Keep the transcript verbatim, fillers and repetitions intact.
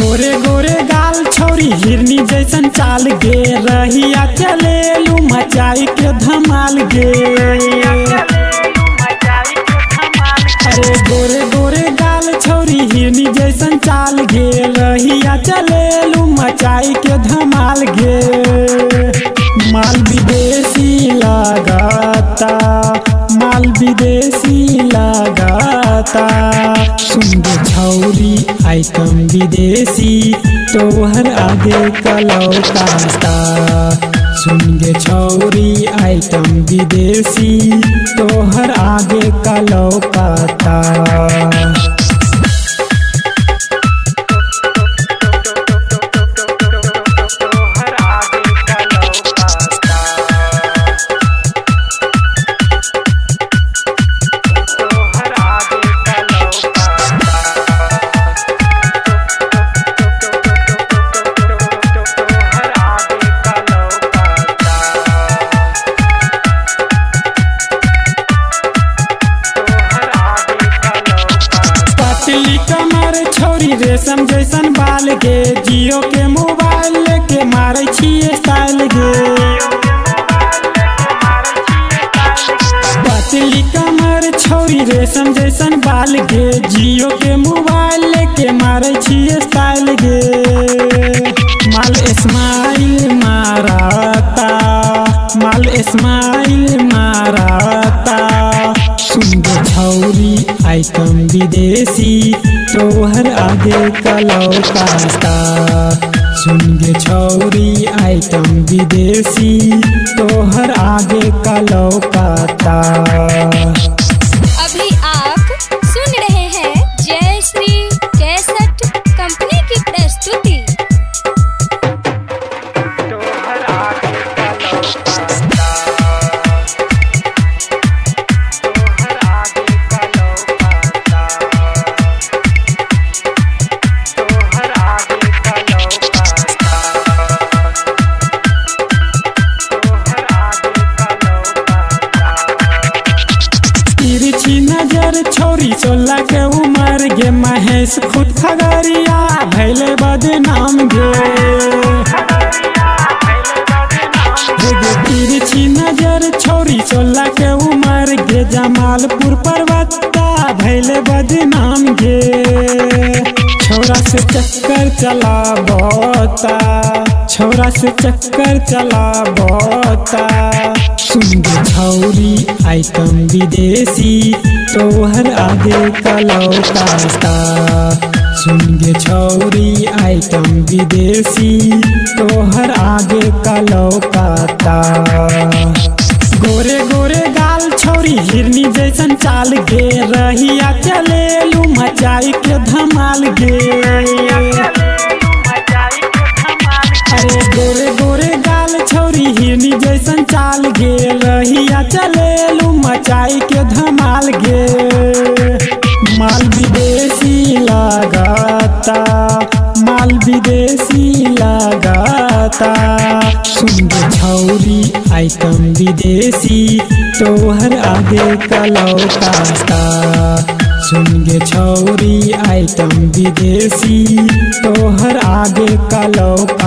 गोरे गोरे गाल छौरी हिरनी जैसन चाल गे, रहिया चलेलू मचाई के धमाल गे। अरे गोरे गोरे गाल छौरी हिरनी जैसन चाल गे, रहिया चलेलू मचाई के धमाल गे। माल विदेशी लगाता, माल विदेशी लगाता, सुन गे छौरी आइटम विदेशी तोहर आगे कलौकाता। सुन गे छौरी आइटम विदेशी तोहर आगे कलौकाता। कमर छौरी रेशम जैसन बाल गे, जियो के मोबाइल लेके मारे छिए स्टाइल गे। पतली कमर छौरी रेशम जैसन बाल गे, जियो के मोबाइल लेके मारे छिए स्टाइल गे। माल स्माइल माराता, माल स्माइल माराता, सुन गे छौरी आइटम विदेशी तोहर आगे कलौकाता। सुन गे छौरी आइटम विदेशी तोहर आगे कलौकाता। अभी आप सुन रहे हैं जय श्री कैसेट कंपनी की प्रस्तुति। नजर छौरी सोलह के उमर गे, महेश खुद खगड़िया भैले बदनाम गे। तिरछी नजर छौरी सोलह के उमर गे, जमालपुर पर्वता भैले बदनाम गे। छौरा से चक्कर चला बोता, छौरा से चक्कर चला बोता, सुन गे छौरी आइटम विदेशी तोहर आगे कलौकाता। सुन गे छौरी आइटम विदेशी तोहर आगे कलौकाता। गोरे गोरे गाल छौरी हिरनी जैसन चाल गे, रहिया चलेलू मचाई के धमाल गे। अरे गोरे गोरे गाल छौरी हिरनी जैसन चाल गे, रहिया चलेलू मचाई के धमाल गे। माल विदेशी लगाता, माल विदेशी लगाता, सुन गे छौरी आइटम विदेशी तोहर आगे कलौकाता। सुन गे छौरी आइटम विदेशी तोहर आगे कलौकाता।